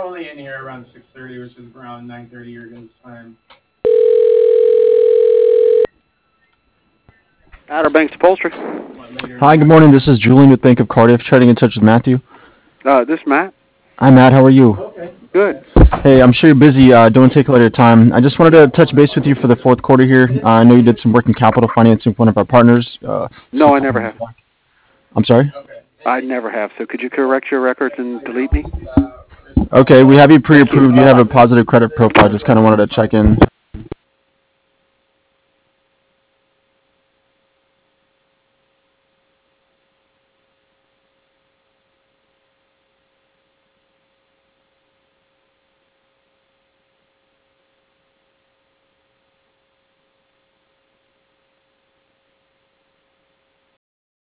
only in here around 6:30, which is around 9:30 your guys' time. Outer Banks Upholstery. Hi, good morning. This is Julian with Bank of Cardiff, trying to get in touch with Matthew. This is Matt. Hi, Matt. How are you? Okay. Good. Hey, I'm sure you're busy. Don't take a lot of your time. I just wanted to touch base with you for the fourth quarter here. I know you did some working capital financing with one of our partners. No, I never have. I'm sorry? Okay. I never have. So could you correct your records and delete me? Okay, we have you pre-approved. You have a positive credit profile. Just kind of wanted to check in.